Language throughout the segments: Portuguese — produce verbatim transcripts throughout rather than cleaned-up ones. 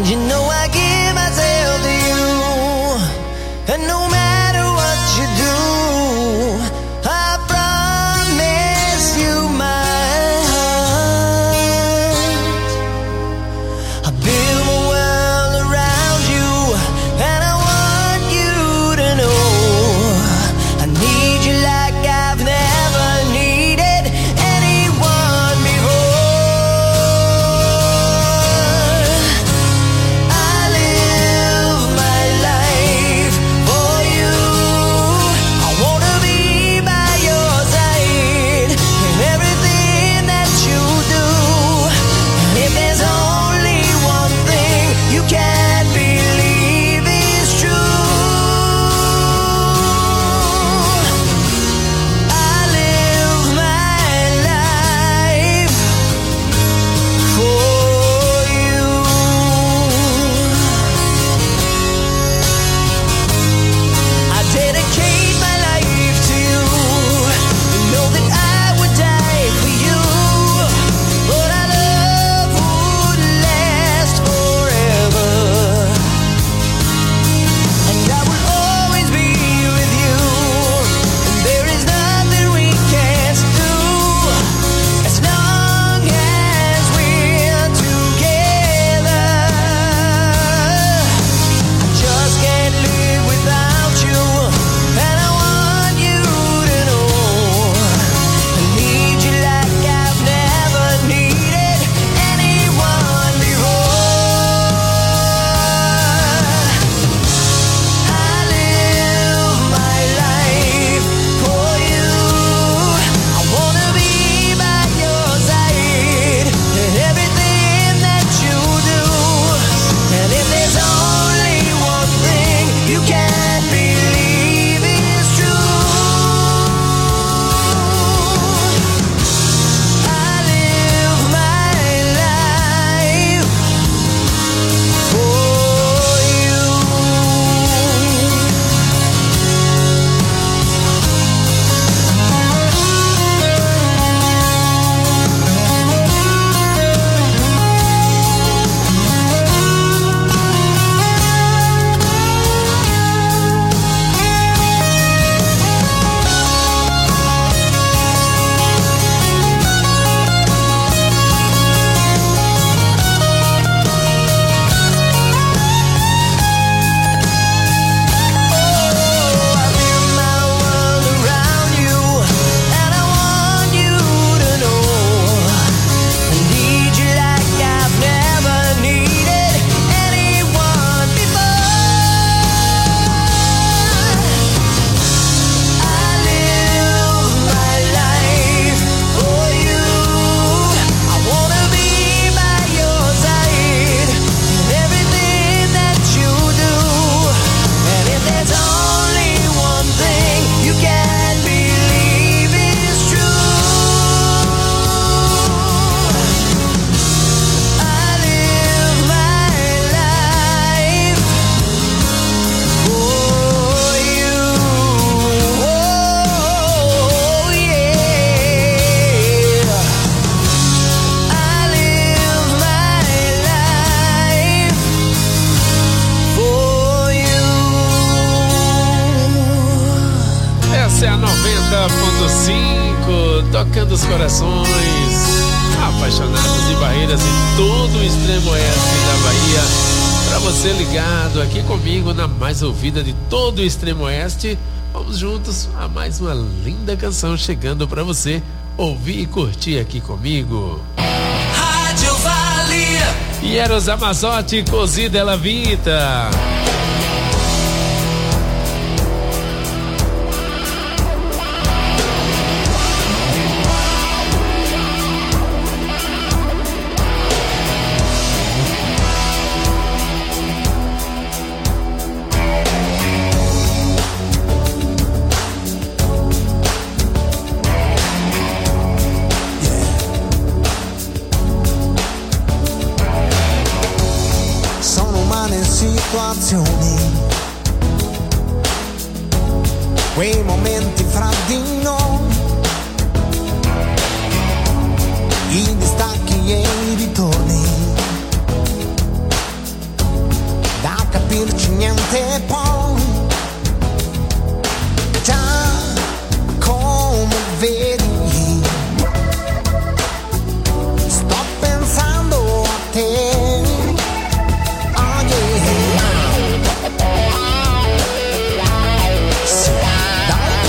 And you know I give myself to you, and no matter what you do, I promise you my heart. I build my world around you, and I want you to know I need you like I've never needed anyone before. I live my life for you. I wanna be by your side in everything that you do. And if there's only one thing you can't believe is true, I live my life for you. I dedicate my life to you. You know that I would die for you, but our love would last forever. And I will always be with you, and there is nothing we can't do as long as we're together. I just can't live without you, and I want you to know I need you like I've never needed anyone before. I live my life for you. I wanna be by your side in everything that you do. And if there's only one thing you can't believe is true, I live my life for you. I build my world around you, and I want you to know I need you like I've never needed anyone before. I live my life for you. I wanna be by your side in everything that you do. And if there's only one thing you can't believe is true, I live my life for you. Oh, yeah. I live my life for you. Essa é a noventa ponto cinco, tocando os corações apaixonados de Barreiras e todo o extremo oeste da Bahia. Pra você ligado aqui comigo na mais ouvida de todo o extremo oeste, vamos juntos a mais uma linda canção chegando pra você ouvir e curtir aqui comigo. Rádio Vale. Eros Amazotti, Così della Vita. Sono umane situazioni, quei momenti fra di noi, i distacchi e i ritorni, dirci niente poi, già come vedi sto pensando a te. Oh yeah. Sì, dai.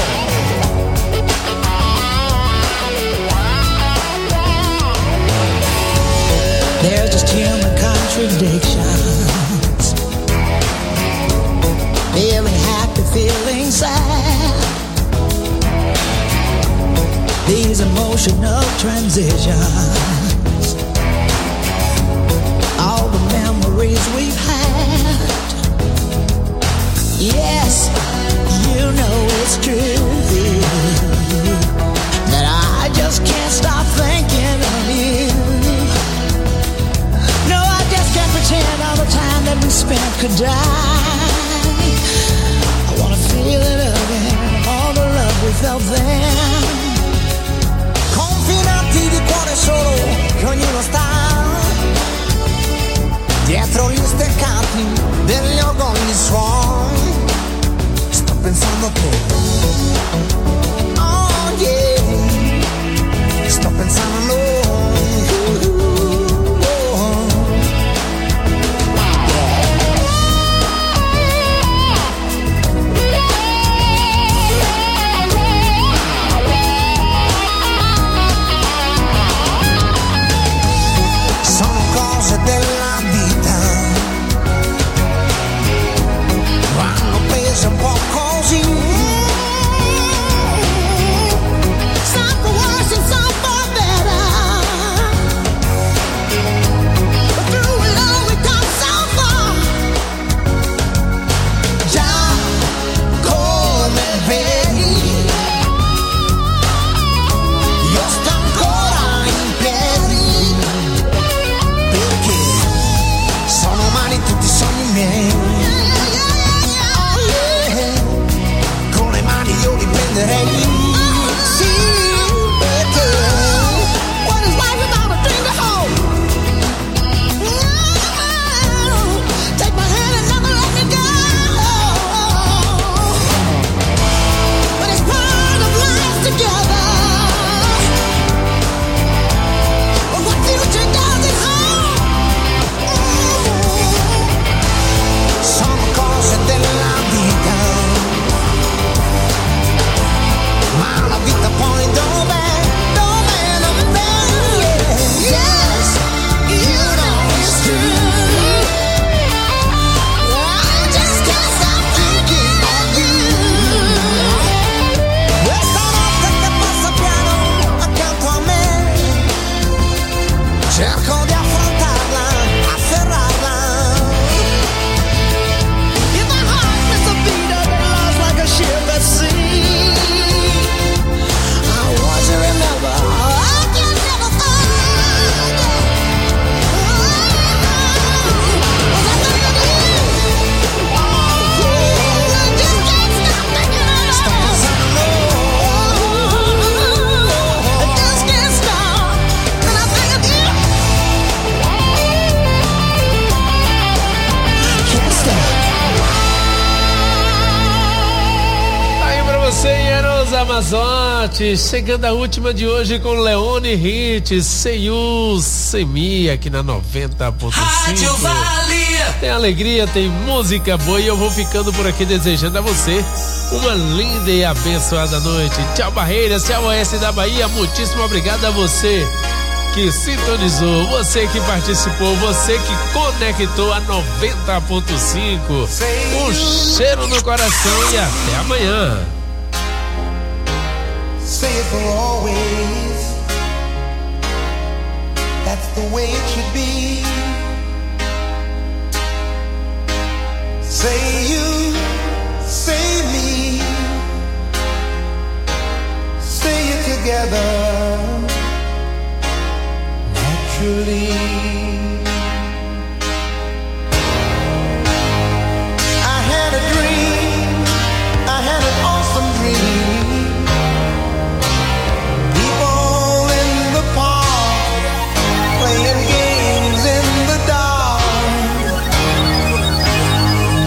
There's just human contradictions, feeling happy, feeling sad, these emotional transitions, all the memories we've had. Yes, you know it's true that I just can't stop thinking of you. No, I just can't pretend all the time that we spent could die. I wanna feel it again, all the love we felt then. Confinati di cuore solo, che ognuno sta dietro gli steccati degli orgogli suoi. Sto pensando a te. Oh yeah. Sto pensando a noi. Della vita vanno prese un po' così. Some for worse and some for better, but through it all we come so far. Già come vedi io sto ancora in piedi, sono umani tutti i sogni miei. Oh yeah. Con le mani io li prenderei. Sì, perché what is life without a thing to hold? Take my hand and never let me go. But it's part of life together. What future does it hold? Sono cose della vita, ma la vita poi dov'è, dov'è, dov'è? Yes, you know it's true. I just can't stop thinking of you. Questa notte che passa piano accanto a me, cerco di affrontarla, afferrarla. Like a ship at sea, I want to remember, I can never find. Was I thinking of you? Oh, I just can't stop thinking of you. Stop pensando. I just can't stop. When I think of you, can't stop. Você e Eros Amazotti, chegando a última de hoje com Leone Hits, Say You, Say Me, aqui na noventa ponto cinco. Tem alegria, tem música boa e eu vou ficando por aqui desejando a você uma linda e abençoada noite. Tchau Barreiras, tchau Oeste da Bahia, muitíssimo obrigado a você que sintonizou, você que participou, você que conectou a noventa ponto cinco. Um cheiro no coração e até amanhã. Say it for always. That's the way it should be. Say you, say me. Say it together naturally. I had a dream, I had an awesome dream. Playing games in the dark.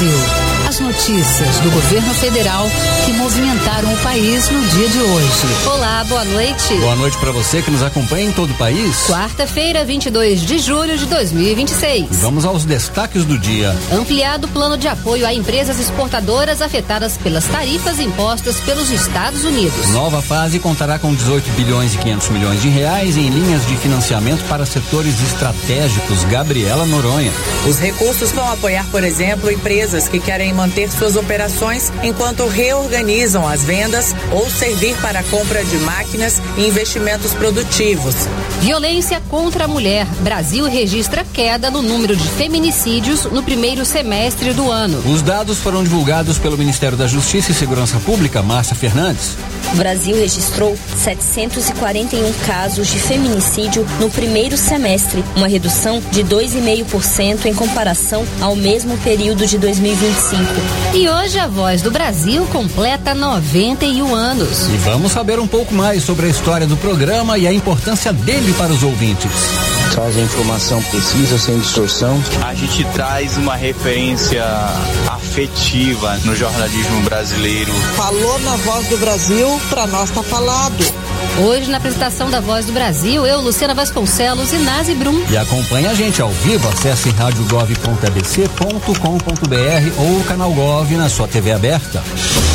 Brasil. As notícias do governo federal que movimentaram o país no dia de hoje. Olá, boa noite. Boa noite para você que nos acompanha em todo o país. Quarta-feira, vinte e dois de julho de dois mil e vinte e seis. E vamos aos destaques do dia. Ampliado plano de apoio a empresas exportadoras afetadas pelas tarifas impostas pelos Estados Unidos. Nova fase contará com dezoito bilhões e quinhentos milhões de reais em linhas de financiamento para setores estratégicos. Gabriela Noronha. Os recursos vão apoiar, por exemplo, empresas que querem manter suas operações enquanto reorganizam as vendas ou servir para a compra de máquinas e investimentos produtivos. Violência contra a mulher. Brasil registra queda no número de feminicídios no primeiro semestre do ano. Os dados foram divulgados pelo Ministério da Justiça e Segurança Pública, Márcia Fernandes. O Brasil registrou setecentos e quarenta e um casos de feminicídio no primeiro semestre, uma redução de dois vírgula cinco por cento em comparação ao mesmo período de dois mil e vinte e cinco. E hoje a Voz do Brasil completa noventa e um anos. E vamos saber um pouco mais sobre a história do programa e a importância dele para os ouvintes. Traz a informação precisa, sem distorção. A gente traz uma referência afetiva no jornalismo brasileiro. Falou na Voz do Brasil, pra nós tá falado. Hoje, na apresentação da Voz do Brasil, eu, Luciana Vasconcelos e Nazi Brum. E acompanhe a gente ao vivo, acesse rádio gov ponto a b c ponto com ponto b r ou o canal Gov na sua T V aberta.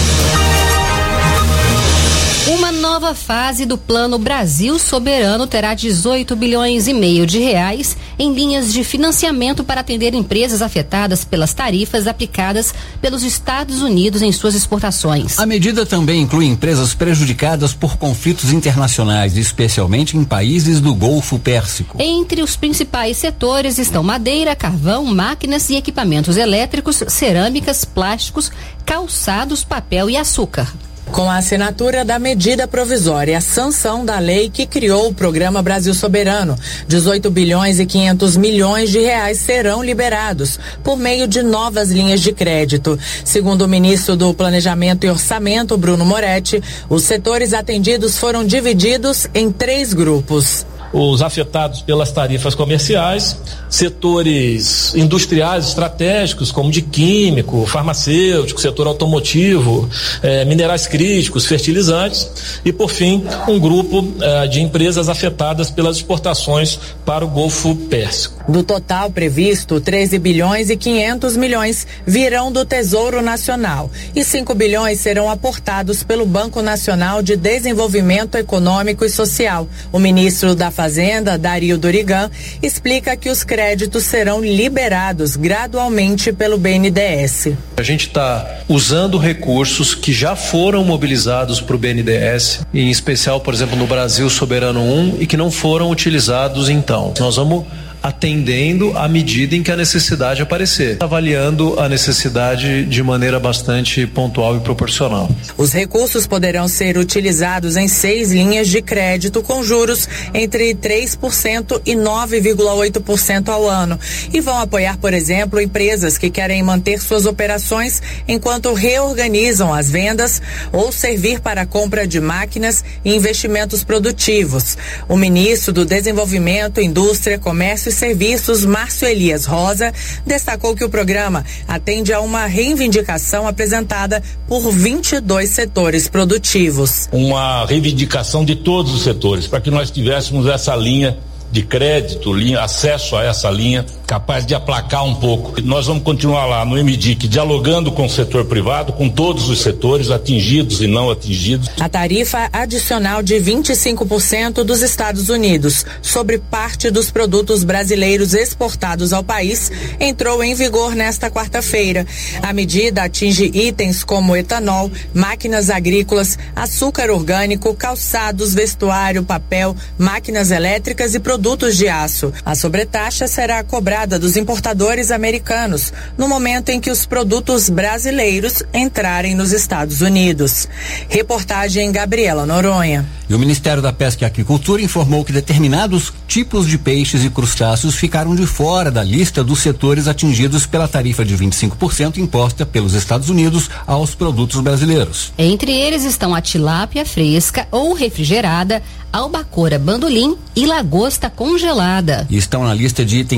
Uma nova fase do Plano Brasil Soberano terá dezoito bilhões e meio de reais em linhas de financiamento para atender empresas afetadas pelas tarifas aplicadas pelos Estados Unidos em suas exportações. A medida também inclui empresas prejudicadas por conflitos internacionais, especialmente em países do Golfo Pérsico. Entre os principais setores estão madeira, carvão, máquinas e equipamentos elétricos, cerâmicas, plásticos, calçados, papel e açúcar. Com a assinatura da medida provisória e a sanção da lei que criou o Programa Brasil Soberano, dezoito bilhões e quinhentos milhões de reais serão liberados por meio de novas linhas de crédito. Segundo o ministro do Planejamento e Orçamento, Bruno Moretti, os setores atendidos foram divididos em três grupos. Os afetados pelas tarifas comerciais, setores industriais estratégicos, como de químico, farmacêutico, setor automotivo, eh, minerais críticos, fertilizantes, e, por fim, um grupo eh, de empresas afetadas pelas exportações para o Golfo Pérsico. Do total previsto, treze bilhões e quinhentos milhões virão do Tesouro Nacional e cinco bilhões serão aportados pelo Banco Nacional de Desenvolvimento Econômico e Social. O ministro da Fazenda, Dario Dorigan, explica que os créditos serão liberados gradualmente pelo B N D E S. A gente está usando recursos que já foram mobilizados para o B N D E S, em especial, por exemplo, no Brasil Soberano um, e que não foram utilizados então. Nós vamos atendendo à medida em que a necessidade aparecer, avaliando a necessidade de maneira bastante pontual e proporcional. Os recursos poderão ser utilizados em seis linhas de crédito com juros entre três por cento e nove vírgula oito por cento ao ano e vão apoiar, por exemplo, empresas que querem manter suas operações enquanto reorganizam as vendas ou servir para a compra de máquinas e investimentos produtivos. O ministro do Desenvolvimento, Indústria, Comércio e Serviços, Márcio Elias Rosa, destacou que o programa atende a uma reivindicação apresentada por vinte e dois setores produtivos. Uma reivindicação de todos os setores, para que nós tivéssemos essa linha de crédito, linha, acesso a essa linha, capaz de aplacar um pouco. Nós vamos continuar lá no M D I C, dialogando com o setor privado, com todos os setores, atingidos e não atingidos. A tarifa adicional de vinte e cinco por cento dos Estados Unidos sobre parte dos produtos brasileiros exportados ao país entrou em vigor nesta quarta-feira. A medida atinge itens como etanol, máquinas agrícolas, açúcar orgânico, calçados, vestuário, papel, máquinas elétricas e produtos produtos de aço. A sobretaxa será cobrada dos importadores americanos no momento em que os produtos brasileiros entrarem nos Estados Unidos. Reportagem Gabriela Noronha. E o Ministério da Pesca e Aquicultura informou que determinados tipos de peixes e crustáceos ficaram de fora da lista dos setores atingidos pela tarifa de vinte e cinco por cento imposta pelos Estados Unidos aos produtos brasileiros. Entre eles estão a tilápia fresca ou refrigerada, albacora bandolim e lagosta congelada. E estão na lista de itens sujeitos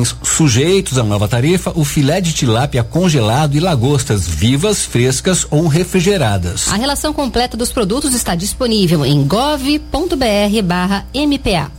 sujeitos à nova tarifa o filé de tilápia congelado e lagostas vivas, frescas ou refrigeradas. A relação completa dos produtos está disponível em gov ponto br barra M P A.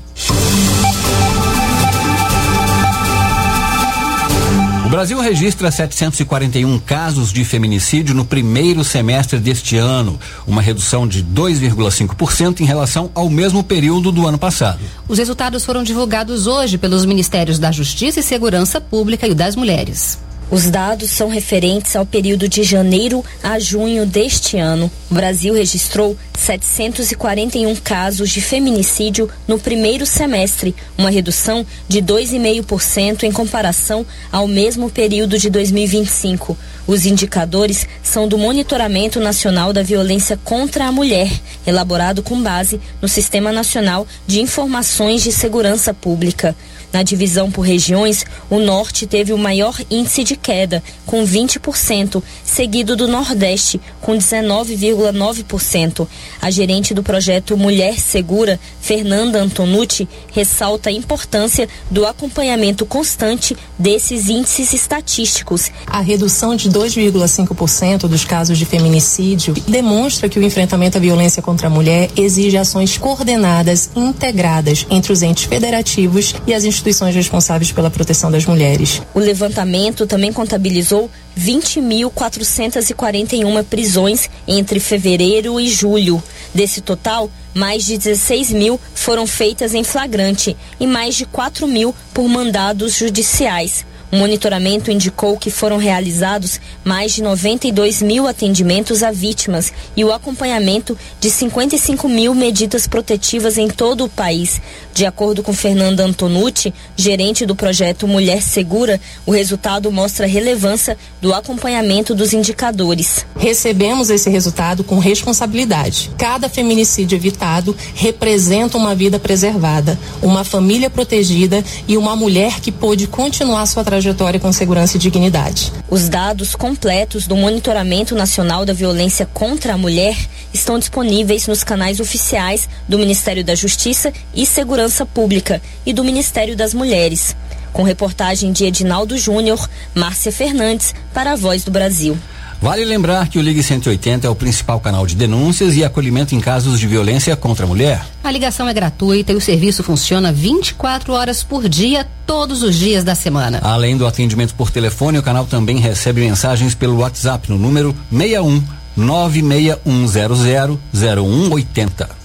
O Brasil registra setecentos e quarenta e um casos de feminicídio no primeiro semestre deste ano, uma redução de dois vírgula cinco por cento em relação ao mesmo período do ano passado. Os resultados foram divulgados hoje pelos Ministérios da Justiça e Segurança Pública e o das Mulheres. Os dados são referentes ao período de janeiro a junho deste ano. O Brasil registrou setecentos e quarenta e um casos de feminicídio no primeiro semestre, uma redução de dois vírgula cinco por cento em comparação ao mesmo período de dois mil e vinte e cinco. Os indicadores são do Monitoramento Nacional da Violência contra a Mulher, elaborado com base no Sistema Nacional de Informações de Segurança Pública. Na divisão por regiões, o Norte teve o maior índice de queda, com vinte por cento, seguido do Nordeste, com dezenove vírgula nove por cento. A gerente do projeto Mulher Segura, Fernanda Antonucci, ressalta a importância do acompanhamento constante desses índices estatísticos. A redução de dois vírgula cinco por cento dos casos de feminicídio demonstra que o enfrentamento à violência contra a mulher exige ações coordenadas e integradas entre os entes federativos e as instituições responsáveis pela proteção das mulheres. O levantamento também contabilizou vinte mil quatrocentas e quarenta e uma prisões entre fevereiro e julho. Desse total, mais de dezesseis mil foram feitas em flagrante e mais de quatro mil por mandados judiciais. O monitoramento indicou que foram realizados mais de noventa e dois mil atendimentos a vítimas e o acompanhamento de cinquenta e cinco mil medidas protetivas em todo o país. De acordo com Fernanda Antonucci, gerente do projeto Mulher Segura, o resultado mostra a relevância do acompanhamento dos indicadores. Recebemos esse resultado com responsabilidade. Cada feminicídio evitado representa uma vida preservada, uma família protegida e uma mulher que pôde continuar sua trajetória com segurança e dignidade. Os dados completos do Monitoramento Nacional da Violência contra a Mulher estão disponíveis nos canais oficiais do Ministério da Justiça e Segurança Pública e do Ministério das Mulheres. Com reportagem de Edinaldo Júnior, Márcia Fernandes, para a Voz do Brasil. Vale lembrar que o Ligue cento e oitenta é o principal canal de denúncias e acolhimento em casos de violência contra a mulher. A ligação é gratuita e o serviço funciona vinte e quatro horas por dia, todos os dias da semana. Além do atendimento por telefone, o canal também recebe mensagens pelo WhatsApp no número seis um nove seis um zero zero zero um oito zero.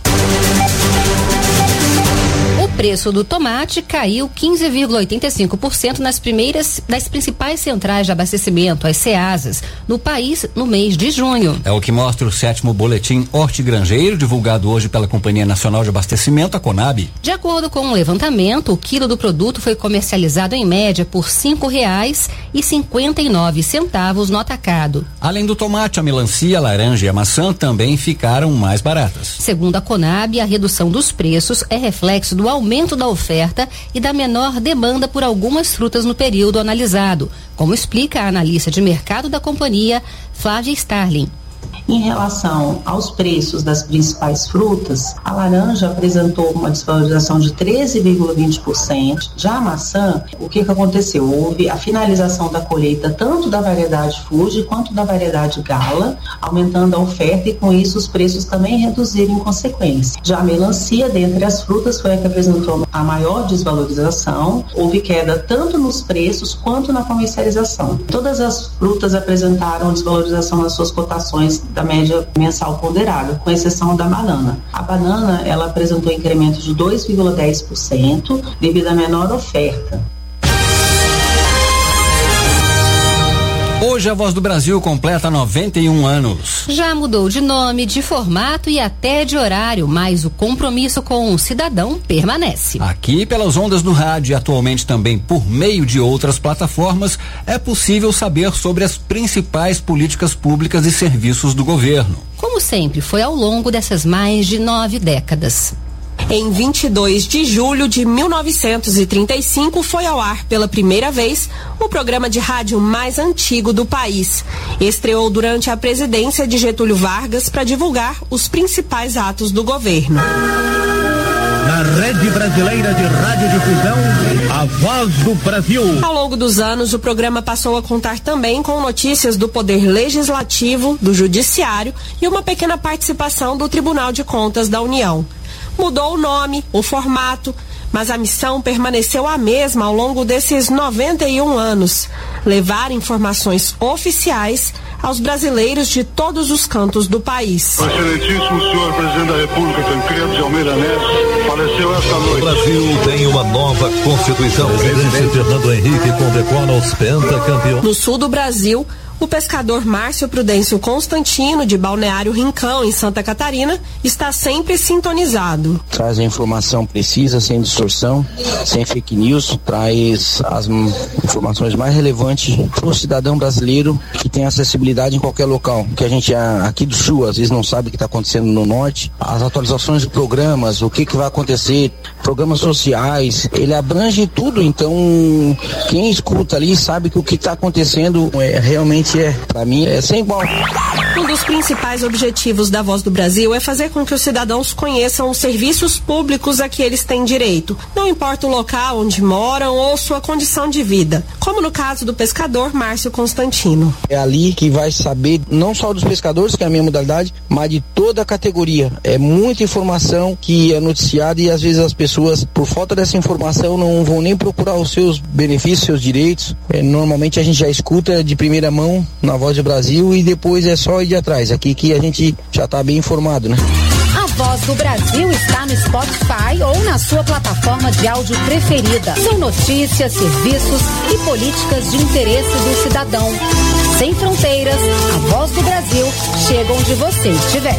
O preço do tomate caiu quinze vírgula oitenta e cinco por cento nas primeiras das principais centrais de abastecimento, as Ceasas, no país no mês de junho. É o que mostra o sétimo boletim hortigranjeiro, divulgado hoje pela Companhia Nacional de Abastecimento, a Conab. De acordo com o levantamento, o quilo do produto foi comercializado em média por cinco reais e cinquenta e nove centavos no atacado. Além do tomate, a melancia, a laranja e a maçã também ficaram mais baratas. Segundo a Conab, a redução dos preços é reflexo do aumento aumento da oferta e da menor demanda por algumas frutas no período analisado, como explica a analista de mercado da companhia, Flávia Starling. Em relação aos preços das principais frutas, a laranja apresentou uma desvalorização de treze vírgula vinte por cento. Já a maçã, o que, que aconteceu? Houve a finalização da colheita tanto da variedade Fuji quanto da variedade Gala, aumentando a oferta e com isso os preços também reduziram em consequência. Já a melancia, dentre as frutas, foi a que apresentou a maior desvalorização. Houve queda tanto nos preços quanto na comercialização. Todas as frutas apresentaram desvalorização nas suas cotações da média mensal ponderada, com exceção da banana. A banana, ela apresentou incremento de dois vírgula dez por cento devido à menor oferta. Hoje a Voz do Brasil completa noventa e um anos. Já mudou de nome, de formato e até de horário, mas o compromisso com o cidadão permanece. Aqui pelas ondas do rádio e atualmente também por meio de outras plataformas, é possível saber sobre as principais políticas públicas e serviços do governo. Como sempre, foi ao longo dessas mais de nove décadas. Em vinte e dois de julho de mil novecentos e trinta e cinco foi ao ar pela primeira vez o programa de rádio mais antigo do país. Estreou durante a presidência de Getúlio Vargas para divulgar os principais atos do governo. na Rede Brasileira de Radiodifusão, a Voz do Brasil. Ao longo dos anos, o programa passou a contar também com notícias do Poder Legislativo, do Judiciário e uma pequena participação do Tribunal de Contas da União. Mudou o nome, o formato, mas a missão permaneceu a mesma ao longo desses noventa e um anos: levar informações oficiais aos brasileiros de todos os cantos do país. O excelentíssimo senhor presidente da República, Tancredo de Almeida Neves, faleceu esta noite. O Brasil tem uma nova Constituição. O presidente Fernando Henrique condecora os pentacampeões. No sul do Brasil, o pescador Márcio Prudêncio Constantino, de Balneário Rincão, em Santa Catarina, está sempre sintonizado. Traz a informação precisa, sem distorção, sem fake news, traz as informações mais relevantes para o cidadão brasileiro que tem acessibilidade em qualquer local. Que a gente aqui do sul às vezes não sabe o que está acontecendo no norte. As atualizações de programas, o que, que vai acontecer, programas sociais, ele abrange tudo. Então quem escuta ali sabe que o que está acontecendo é realmente é, para mim, é sem igual. Um dos principais objetivos da Voz do Brasil é fazer com que os cidadãos conheçam os serviços públicos a que eles têm direito, não importa o local onde moram ou sua condição de vida, como no caso do pescador Márcio Constantino. É ali que vai saber, não só dos pescadores, que é a minha modalidade, mas de toda a categoria. É muita informação que é noticiada e às vezes as pessoas, por falta dessa informação, não vão nem procurar os seus benefícios, seus direitos. É, normalmente a gente já escuta de primeira mão na Voz do Brasil e depois é só ir atrás. Aqui que a gente já está bem informado, né? A Voz do Brasil está no Spotify ou na sua plataforma de áudio preferida. São notícias, serviços e políticas de interesse do cidadão. Sem fronteiras, a Voz do Brasil chega onde você estiver.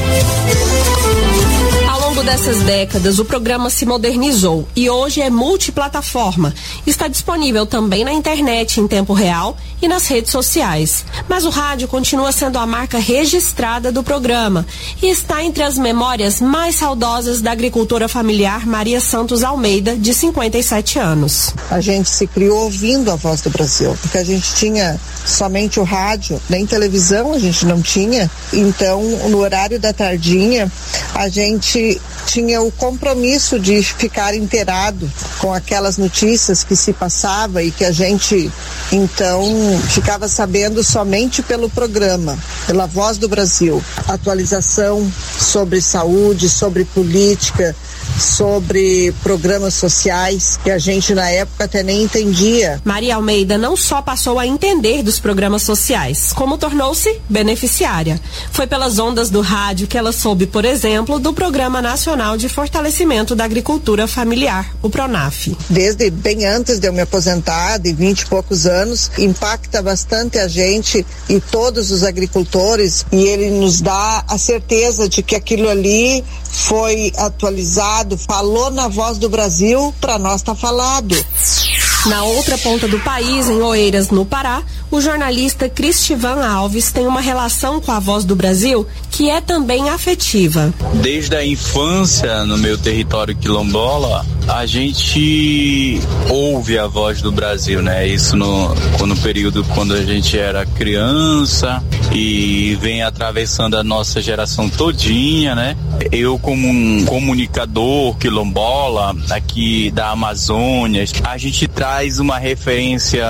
Ao longo dessas décadas, o programa se modernizou e hoje é multiplataforma. Está disponível também na internet em tempo real e nas redes sociais. Mas o rádio continua sendo a marca registrada do programa e está entre as memórias mais saudosas da agricultora familiar Maria Santos Almeida, de cinquenta e sete anos. A gente se criou ouvindo a Voz do Brasil, porque a gente tinha somente o rádio, nem televisão a gente não tinha. Então, no horário da tardinha, a gente tinha o compromisso de ficar inteirado com aquelas notícias que se passava e que a gente, então, ficava sabendo somente pelo programa, pela Voz do Brasil. Atualização sobre saúde, sobre política, sobre programas sociais que a gente na época até nem entendia. Maria Almeida não só passou a entender dos programas sociais, como tornou-se beneficiária. Foi pelas ondas do rádio que ela soube, por exemplo, do Programa Nacional de Fortalecimento da Agricultura Familiar, o PRONAF. Desde bem antes de eu me aposentar, de vinte e poucos anos, impacta bastante a gente e todos os agricultores, e ele nos dá a certeza de que aquilo ali foi atualizado, falou na Voz do Brasil, para nós tá falado. Na outra ponta do país, em Oeiras, no Pará, o jornalista Cristivan Alves tem uma relação com a Voz do Brasil que é também afetiva. Desde a infância, no meu território quilombola, a gente ouve a Voz do Brasil, né? Isso no, no período quando a gente era criança e vem atravessando a nossa geração todinha, né? Eu, como um comunicador quilombola aqui da Amazônia, a gente traz uma referência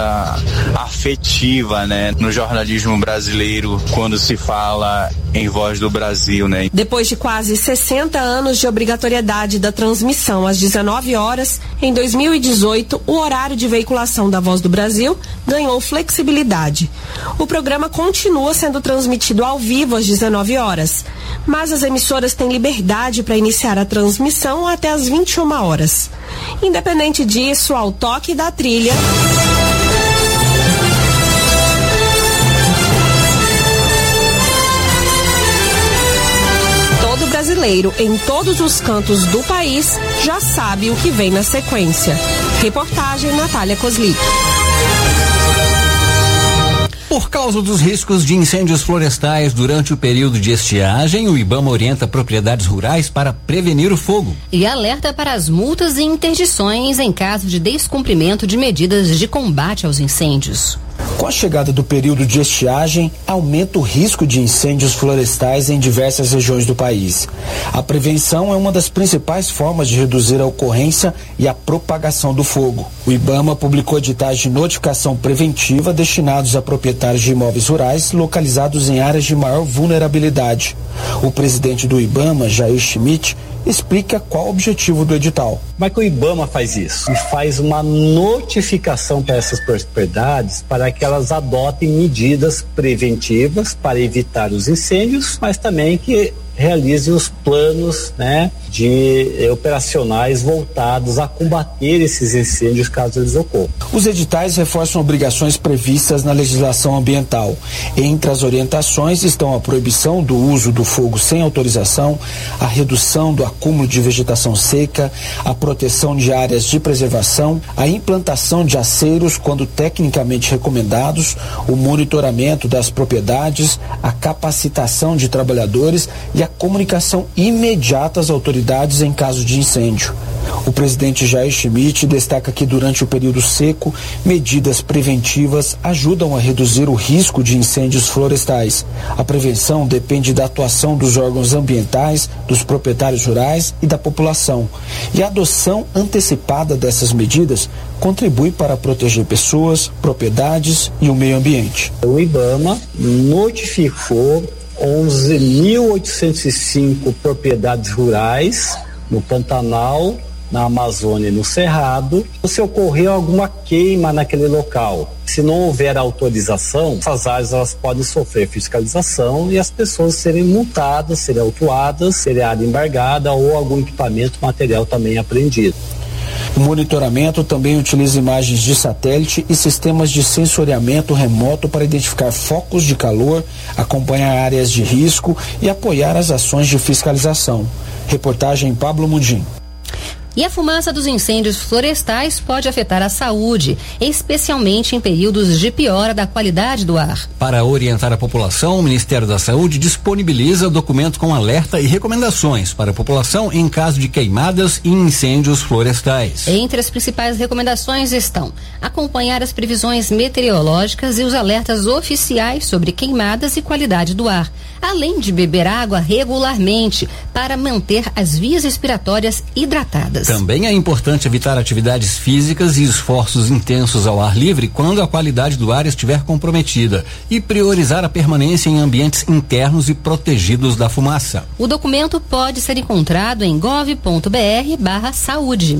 afetiva, né, no jornalismo brasileiro quando se fala em Voz do Brasil, né? Depois de quase sessenta anos de obrigatoriedade da transmissão às dezenove horas, em dois mil e dezoito, o horário de veiculação da Voz do Brasil ganhou flexibilidade. O programa continua sendo transmitido ao vivo às dezenove horas, mas as emissoras têm liberdade para iniciar a transmissão até às vinte e uma horas. Independente disso, ao toque da trilha, todo brasileiro em todos os cantos do país já sabe o que vem na sequência. Reportagem Natália Koslik. Por causa dos riscos de incêndios florestais durante o período de estiagem, o IBAMA orienta propriedades rurais para prevenir o fogo. E alerta para as multas e interdições em caso de descumprimento de medidas de combate aos incêndios. Com a chegada do período de estiagem, aumenta o risco de incêndios florestais em diversas regiões do país. A prevenção é uma das principais formas de reduzir a ocorrência e a propagação do fogo. O IBAMA publicou editais de notificação preventiva destinados a proprietários de imóveis rurais localizados em áreas de maior vulnerabilidade. O presidente do IBAMA, Jair Schmidt, explica qual o objetivo do edital. Como é que o IBAMA faz isso? E faz uma notificação para essas propriedades para que elas adotem medidas preventivas para evitar os incêndios, mas também que realize os planos, né, de eh, operacionais voltados a combater esses incêndios caso eles ocorram. Os editais reforçam obrigações previstas na legislação ambiental. Entre as orientações estão a proibição do uso do fogo sem autorização, a redução do acúmulo de vegetação seca, a proteção de áreas de preservação, a implantação de aceiros quando tecnicamente recomendados, o monitoramento das propriedades, a capacitação de trabalhadores e a comunicação imediata às autoridades em caso de incêndio. O presidente Jair Schmidt destaca que durante o período seco, medidas preventivas ajudam a reduzir o risco de incêndios florestais. A prevenção depende da atuação dos órgãos ambientais, dos proprietários rurais e da população. E a adoção antecipada dessas medidas contribui para proteger pessoas, propriedades e o meio ambiente. O IBAMA notificou onze mil oitocentos e cinco propriedades rurais no Pantanal, na Amazônia e no Cerrado. Se ocorreu alguma queima naquele local, se não houver autorização, essas áreas elas podem sofrer fiscalização e as pessoas serem multadas, serem autuadas, serem área embargada ou algum equipamento, material também apreendido. O monitoramento também utiliza imagens de satélite e sistemas de sensoriamento remoto para identificar focos de calor, acompanhar áreas de risco e apoiar as ações de fiscalização. Reportagem Pablo Mundim. E a fumaça dos incêndios florestais pode afetar a saúde, especialmente em períodos de piora da qualidade do ar. Para orientar a população, o Ministério da Saúde disponibiliza documento com alerta e recomendações para a população em caso de queimadas e incêndios florestais. Entre as principais recomendações estão acompanhar as previsões meteorológicas e os alertas oficiais sobre queimadas e qualidade do ar, além de beber água regularmente para manter as vias respiratórias hidratadas. Também é importante evitar atividades físicas e esforços intensos ao ar livre quando a qualidade do ar estiver comprometida e priorizar a permanência em ambientes internos e protegidos da fumaça. O documento pode ser encontrado em gov ponto br barra saúde.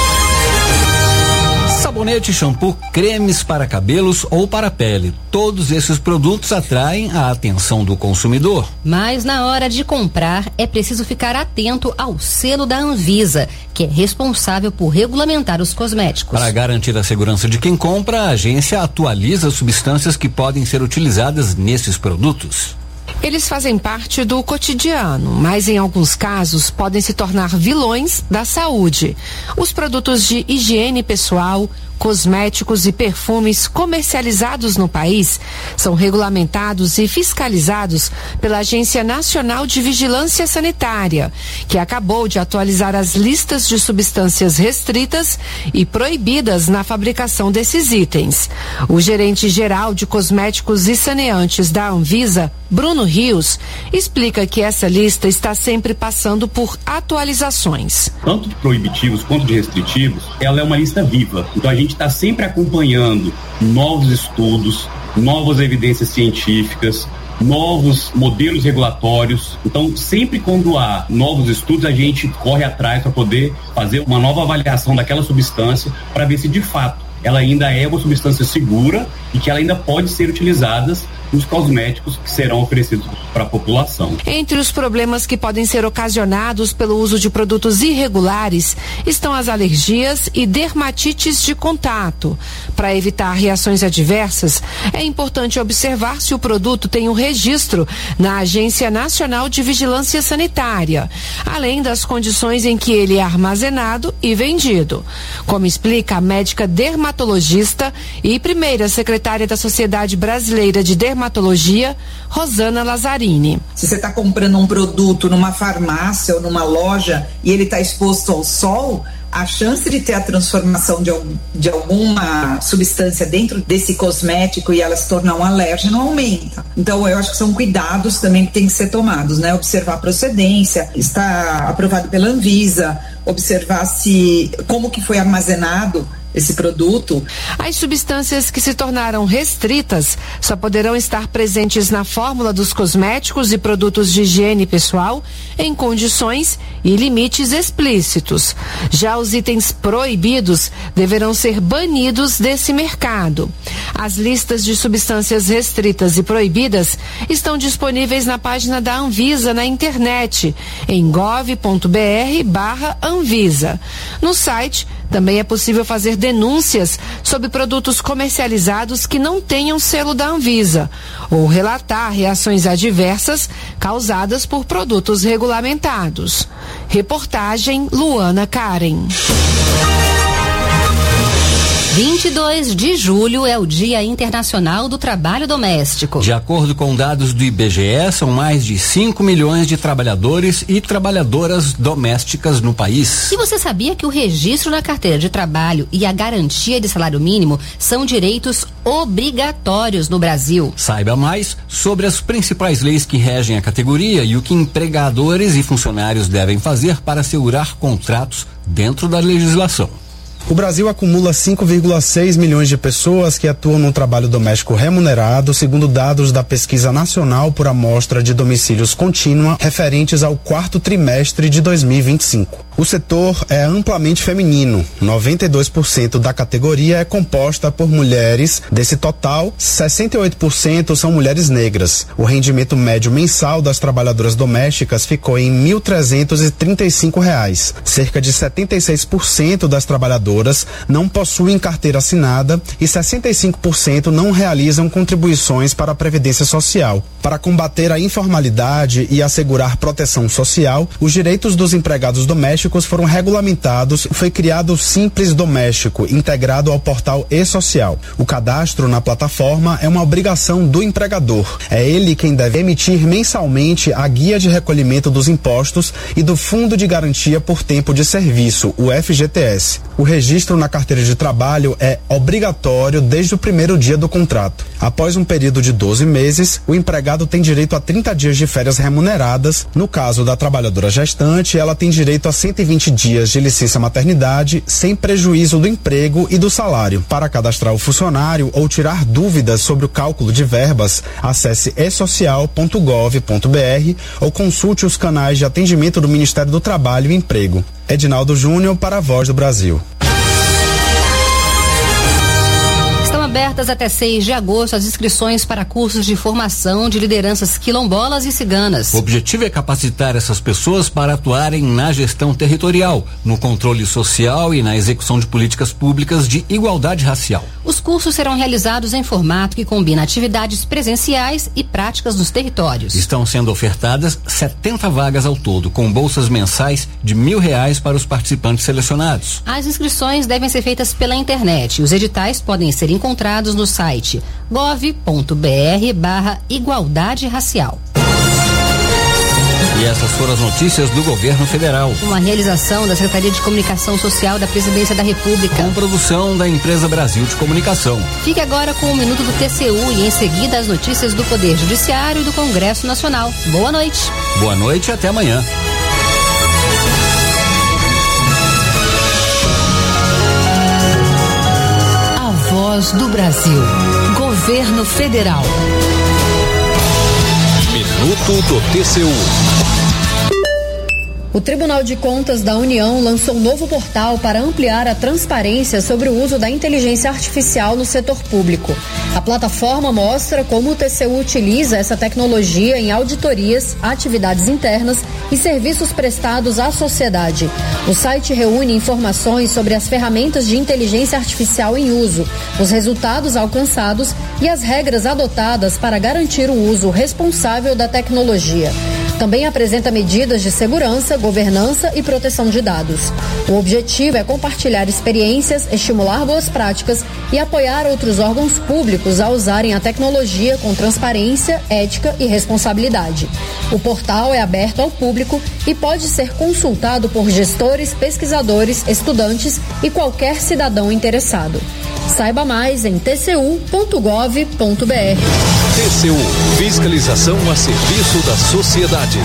Sabonete, shampoo, cremes para cabelos ou para pele. Todos esses produtos atraem a atenção do consumidor. Mas na hora de comprar é preciso ficar atento ao selo da Anvisa, que é responsável por regulamentar os cosméticos. Para garantir a segurança de quem compra, a agência atualiza as substâncias que podem ser utilizadas nesses produtos. Eles fazem parte do cotidiano, mas em alguns casos podem se tornar vilões da saúde. Os produtos de higiene pessoal, cosméticos e perfumes comercializados no país são regulamentados e fiscalizados pela Agência Nacional de Vigilância Sanitária, que acabou de atualizar as listas de substâncias restritas e proibidas na fabricação desses itens. O gerente geral de cosméticos e saneantes da Anvisa, Bruno Rios, explica que essa lista está sempre passando por atualizações. Tanto de proibitivos quanto de restritivos, ela é uma lista viva. Então a gente está sempre acompanhando novos estudos, novas evidências científicas, novos modelos regulatórios. Então, sempre quando há novos estudos, a gente corre atrás para poder fazer uma nova avaliação daquela substância para ver se de fato ela ainda é uma substância segura e que ela ainda pode ser utilizada nos cosméticos que serão oferecidos para a população. Entre os problemas que podem ser ocasionados pelo uso de produtos irregulares estão as alergias e dermatites de contato. Para evitar reações adversas, é importante observar se o produto tem um registro na Agência Nacional de Vigilância Sanitária, além das condições em que ele é armazenado e vendido. Como explica a médica dermatologista e primeira secretária da Sociedade Brasileira de Dermatologia, Rosana Lazzarini. Se você está comprando um produto numa farmácia ou numa loja e ele está exposto ao sol, a chance de ter a transformação de, de alguma substância dentro desse cosmético e ela se tornar um alérgeno aumenta. Então eu acho que são cuidados também que tem que ser tomados, né? Observar a procedência, está aprovado pela Anvisa, observar se como que foi armazenado esse produto. As substâncias que se tornaram restritas só poderão estar presentes na fórmula dos cosméticos e produtos de higiene pessoal em condições e limites explícitos. Já os itens proibidos deverão ser banidos desse mercado. As listas de substâncias restritas e proibidas estão disponíveis na página da Anvisa na internet, em gov ponto br barra Anvisa. No site também é possível fazer denúncias sobre produtos comercializados que não tenham selo da Anvisa ou relatar reações adversas causadas por produtos regulamentados. Reportagem Luana Karen. vinte e dois de julho é o Dia Internacional do Trabalho Doméstico. De acordo com dados do I B G E, são mais de cinco milhões de trabalhadores e trabalhadoras domésticas no país. E você sabia que o registro na carteira de trabalho e a garantia de salário mínimo são direitos obrigatórios no Brasil? Saiba mais sobre as principais leis que regem a categoria e o que empregadores e funcionários devem fazer para assegurar contratos dentro da legislação. O Brasil acumula cinco vírgula seis milhões de pessoas que atuam no trabalho doméstico remunerado, segundo dados da Pesquisa Nacional por Amostra de Domicílios Contínua, referentes ao quarto trimestre de dois mil e vinte e cinco. O setor é amplamente feminino. noventa e dois por cento da categoria é composta por mulheres. Desse total, sessenta e oito por cento são mulheres negras. O rendimento médio mensal das trabalhadoras domésticas ficou em mil trezentos e trinta e cinco reais. Cerca de setenta e seis por cento das trabalhadoras não possuem carteira assinada e sessenta e cinco por cento não realizam contribuições para a Previdência Social. Para combater a informalidade e assegurar proteção social, os direitos dos empregados domésticos foram regulamentados. Foi criado o Simples Doméstico, integrado ao portal E-Social. O cadastro na plataforma é uma obrigação do empregador. É ele quem deve emitir mensalmente a guia de recolhimento dos impostos e do Fundo de Garantia por Tempo de Serviço, o F G T S. O registro na carteira de trabalho é obrigatório desde o primeiro dia do contrato. Após um período de doze meses, o empregado tem direito a trinta dias de férias remuneradas. No caso da trabalhadora gestante, ela tem direito a cento e vinte dias de licença maternidade, sem prejuízo do emprego e do salário. Para cadastrar o funcionário ou tirar dúvidas sobre o cálculo de verbas, acesse e social ponto gov ponto br ou consulte os canais de atendimento do Ministério do Trabalho e Emprego. Edinaldo Júnior para a Voz do Brasil. Abertas até seis de agosto as inscrições para cursos de formação de lideranças quilombolas e ciganas. O objetivo é capacitar essas pessoas para atuarem na gestão territorial, no controle social e na execução de políticas públicas de igualdade racial. Os cursos serão realizados em formato que combina atividades presenciais e práticas nos territórios. Estão sendo ofertadas setenta vagas ao todo, com bolsas mensais de mil reais para os participantes selecionados. As inscrições devem ser feitas pela internet. Os editais podem ser encontrados no site gov ponto br barra igualdade racial. E essas foram as notícias do governo federal. Uma realização da Secretaria de Comunicação Social da Presidência da República. Com produção da Empresa Brasil de Comunicação. Fique agora com o Minuto do T C U e em seguida as notícias do Poder Judiciário e do Congresso Nacional. Boa noite. Boa noite e até amanhã. Voz do Brasil. Governo Federal. Minuto do T C U. O Tribunal de Contas da União lançou um novo portal para ampliar a transparência sobre o uso da inteligência artificial no setor público. A plataforma mostra como o T C U utiliza essa tecnologia em auditorias, atividades internas e serviços prestados à sociedade. O site reúne informações sobre as ferramentas de inteligência artificial em uso, os resultados alcançados e as regras adotadas para garantir o uso responsável da tecnologia. também apresenta medidas de segurança, governança e proteção de dados. O objetivo é compartilhar experiências, estimular boas práticas e apoiar outros órgãos públicos a usarem a tecnologia com transparência, ética e responsabilidade. O portal é aberto ao público e pode ser consultado por gestores, pesquisadores, estudantes e qualquer cidadão interessado. Saiba mais em t c u ponto gov ponto b r. T C U, fiscalização a serviço da sociedade.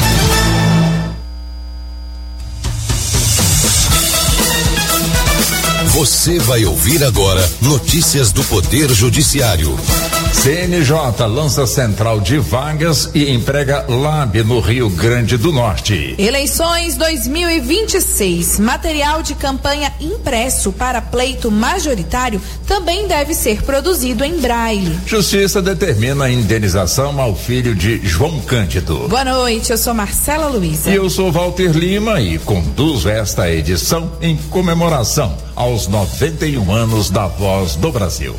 Você vai ouvir agora notícias do Poder Judiciário. C N J lança central de vagas e emprega Lab no Rio Grande do Norte. Eleições dois mil e vinte e seis. Material de campanha impresso para pleito majoritário também deve ser produzido em braille. Justiça determina a indenização ao filho de João Cândido. Boa noite, eu sou Marcela Luiza. E eu sou Walter Lima e conduzo esta edição em comemoração aos noventa e um anos da Voz do Brasil.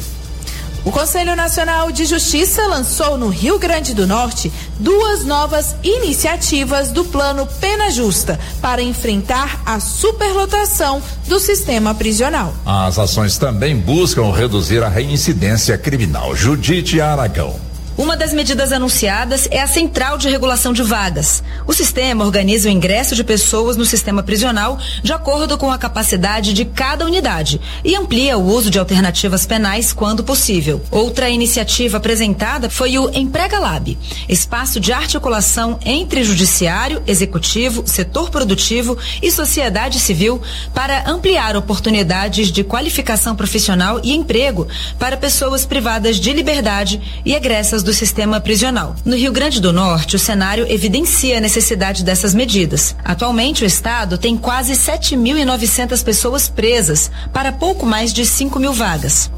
O Conselho Nacional de Justiça lançou no Rio Grande do Norte duas novas iniciativas do Plano Pena Justa para enfrentar a superlotação do sistema prisional. As ações também buscam reduzir a reincidência criminal. Judite Aragão. Uma das medidas anunciadas é a Central de Regulação de Vagas. O sistema organiza o ingresso de pessoas no sistema prisional de acordo com a capacidade de cada unidade e amplia o uso de alternativas penais quando possível. Outra iniciativa apresentada foi o Emprega Lab, espaço de articulação entre judiciário, executivo, setor produtivo e sociedade civil para ampliar oportunidades de qualificação profissional e emprego para pessoas privadas de liberdade e egressas do do sistema prisional. No Rio Grande do Norte, o cenário evidencia a necessidade dessas medidas. Atualmente, o estado tem quase sete mil e novecentas pessoas presas para pouco mais de cinco mil vagas.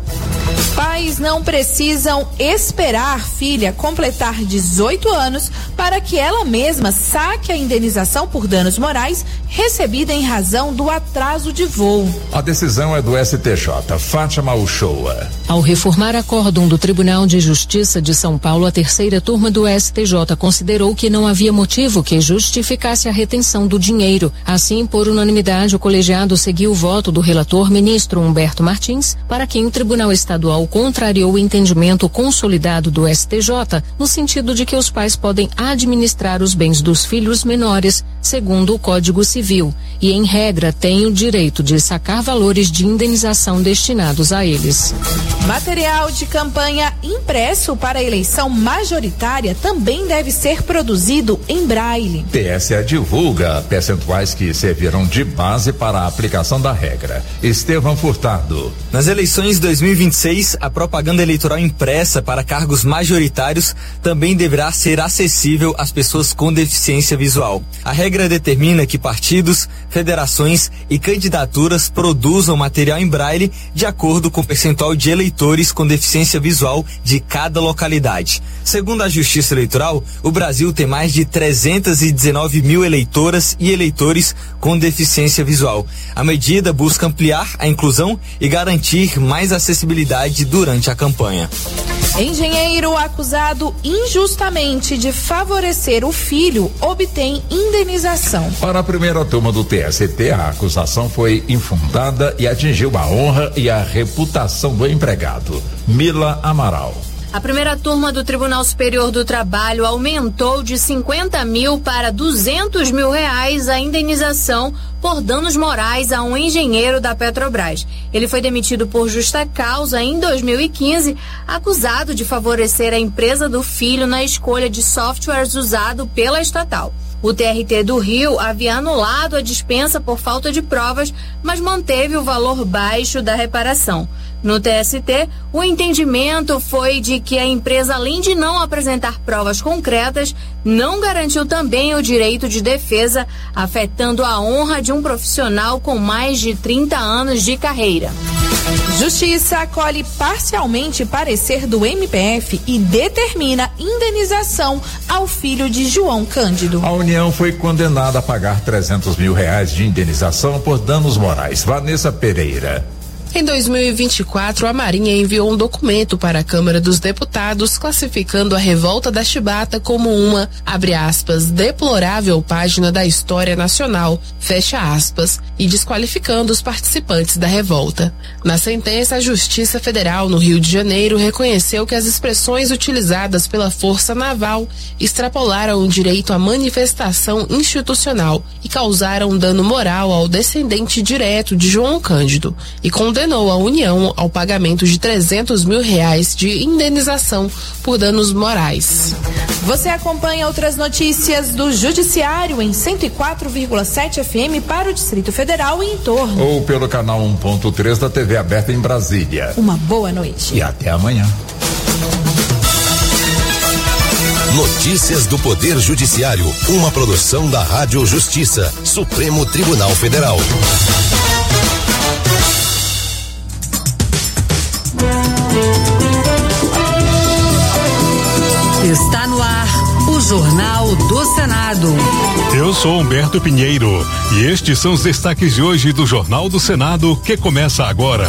Pais não precisam esperar filha completar dezoito anos para que ela mesma saque a indenização por danos morais recebida em razão do atraso de voo. A decisão é do S T J. Fátima Uchoa. Ao reformar acórdão do Tribunal de Justiça de São Paulo, a terceira turma do S T J considerou que não havia motivo que justificasse a retenção do dinheiro. Assim, por unanimidade, o colegiado seguiu o voto do relator ministro Humberto Martins, para quem o Tribunal Estadual contrariou o entendimento consolidado do S T J, no sentido de que os pais podem administrar os bens dos filhos menores, segundo o Código Civil, e em regra têm o direito de sacar valores de indenização destinados a eles. Material de campanha impresso para a eleição majoritária também deve ser produzido em braille. T S E divulga percentuais que servirão de base para a aplicação da regra. Estevão Furtado. Nas eleições dois mil e vinte e seis, a propaganda eleitoral impressa para cargos majoritários também deverá ser acessível às pessoas com deficiência visual. A regra determina que partidos, federações e candidaturas produzam material em braille de acordo com o percentual de eleitores com deficiência visual de cada localidade. Segundo a Justiça Eleitoral, o Brasil tem mais de trezentos e dezenove mil eleitoras e eleitores com deficiência visual. A medida busca ampliar a inclusão e garantir mais acessibilidade durante a campanha. Engenheiro acusado injustamente de favorecer o filho obtém indenização. Para a primeira turma do T S T, a acusação foi infundada e atingiu a honra e a reputação do empregado. Mila Amaral. A primeira turma do Tribunal Superior do Trabalho aumentou de cinquenta mil para duzentos mil reais a indenização por danos morais a um engenheiro da Petrobras. Ele foi demitido por justa causa em dois mil e quinze, acusado de favorecer a empresa do filho na escolha de softwares usado pela estatal. O T R T do Rio havia anulado a dispensa por falta de provas, mas manteve o valor baixo da reparação. No T S T, o entendimento foi de que a empresa, além de não apresentar provas concretas, não garantiu também o direito de defesa, afetando a honra de um profissional com mais de trinta anos de carreira. Justiça acolhe parcialmente parecer do M P F e determina indenização ao filho de João Cândido. A União foi condenada a pagar trezentos mil reais de indenização por danos morais. Vanessa Pereira. Em dois mil e vinte e quatro, a Marinha enviou um documento para a Câmara dos Deputados classificando a revolta da Chibata como uma, abre aspas, deplorável página da história nacional, fecha aspas, e desqualificando os participantes da revolta. Na sentença, a Justiça Federal no Rio de Janeiro reconheceu que as expressões utilizadas pela Força Naval extrapolaram o direito à manifestação institucional e causaram dano moral ao descendente direto de João Cândido e condenou a União ao pagamento de trezentos mil reais de indenização por danos morais. Você acompanha outras notícias do Judiciário em cento e quatro vírgula sete F M para o Distrito Federal e em torno. Ou pelo canal um ponto três da T V aberta em Brasília. Uma boa noite. E até amanhã. Notícias do Poder Judiciário, uma produção da Rádio Justiça, Supremo Tribunal Federal. Está no ar o Jornal do Senado. Eu sou Humberto Pinheiro e estes são os destaques de hoje do Jornal do Senado que começa agora.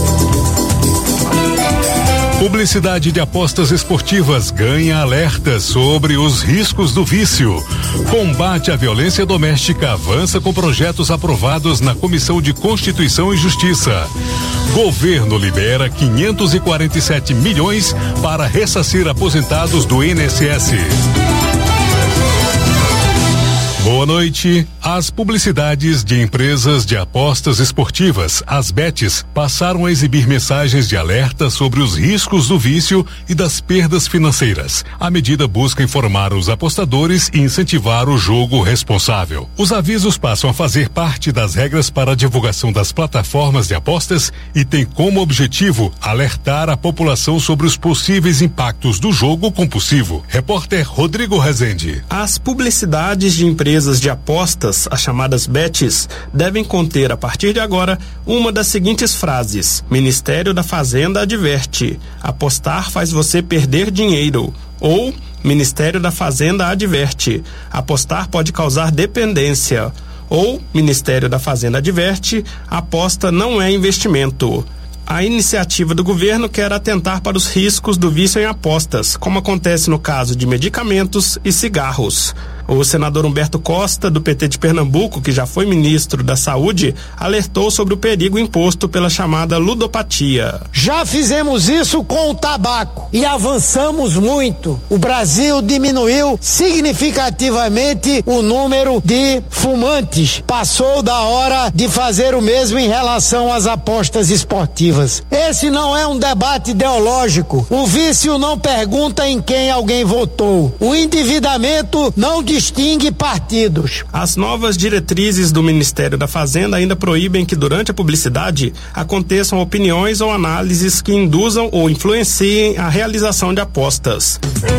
Publicidade de apostas esportivas ganha alerta sobre os riscos do vício. Combate à violência doméstica avança com projetos aprovados na Comissão de Constituição e Justiça. Governo libera quinhentos e quarenta e sete milhões para ressarcir aposentados do I N S S. Boa noite. As publicidades de empresas de apostas esportivas, as bets, passaram a exibir mensagens de alerta sobre os riscos do vício e das perdas financeiras. A medida busca informar os apostadores e incentivar o jogo responsável. Os avisos passam a fazer parte das regras para a divulgação das plataformas de apostas e tem como objetivo alertar a população sobre os possíveis impactos do jogo compulsivo. Repórter Rodrigo Rezende. As publicidades de empresas Empresas de apostas, as chamadas bets, devem conter, a partir de agora, uma das seguintes frases: Ministério da Fazenda adverte, apostar faz você perder dinheiro. Ou, Ministério da Fazenda adverte, apostar pode causar dependência. Ou, Ministério da Fazenda adverte, aposta não é investimento. A iniciativa do governo quer atentar para os riscos do vício em apostas, como acontece no caso de medicamentos e cigarros. O senador Humberto Costa, do P T de Pernambuco, que já foi ministro da Saúde, alertou sobre o perigo imposto pela chamada ludopatia. Já fizemos isso com o tabaco e avançamos muito. O Brasil diminuiu significativamente o número de fumantes. Passou da hora de fazer o mesmo em relação às apostas esportivas. Esse não é um debate ideológico. O vício não pergunta em quem alguém votou. O endividamento não distingue partidos. As novas diretrizes do Ministério da Fazenda ainda proíbem que durante a publicidade aconteçam opiniões ou análises que induzam ou influenciem a realização de apostas.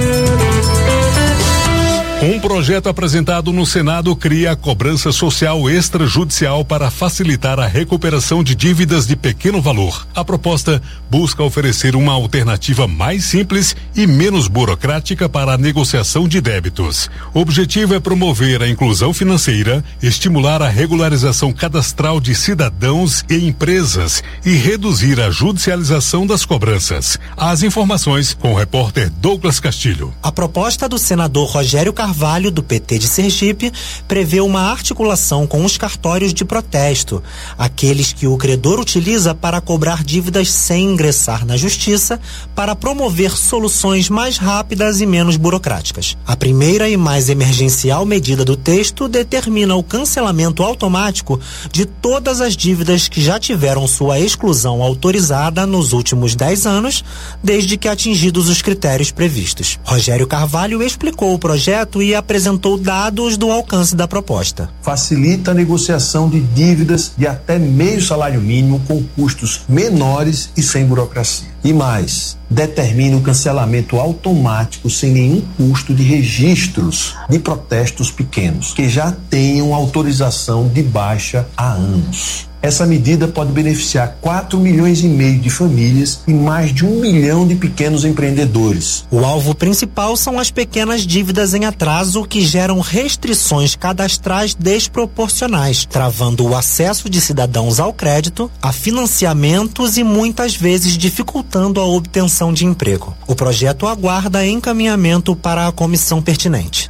Um projeto apresentado no Senado cria a cobrança social extrajudicial para facilitar a recuperação de dívidas de pequeno valor. A proposta busca oferecer uma alternativa mais simples e menos burocrática para a negociação de débitos. O objetivo é promover a inclusão financeira, estimular a regularização cadastral de cidadãos e empresas e reduzir a judicialização das cobranças. As informações com o repórter Douglas Castilho. A proposta do senador Rogério Carvalho Carvalho, do P T de Sergipe, prevê uma articulação com os cartórios de protesto, aqueles que o credor utiliza para cobrar dívidas sem ingressar na justiça, para promover soluções mais rápidas e menos burocráticas. A primeira e mais emergencial medida do texto determina o cancelamento automático de todas as dívidas que já tiveram sua exclusão autorizada nos últimos dez anos, desde que atingidos os critérios previstos. Rogério Carvalho explicou o projeto e apresentou dados do alcance da proposta. Facilita a negociação de dívidas de até meio salário mínimo com custos menores e sem burocracia. E mais, determina o cancelamento automático sem nenhum custo de registros de protestos pequenos, que já tenham autorização de baixa há anos. Essa medida pode beneficiar quatro milhões e meio de famílias e mais de um milhão de pequenos empreendedores. O alvo principal são as pequenas dívidas em atraso que geram restrições cadastrais desproporcionais, travando o acesso de cidadãos ao crédito, a financiamentos e muitas vezes dificultando a obtenção de emprego. O projeto aguarda encaminhamento para a comissão pertinente.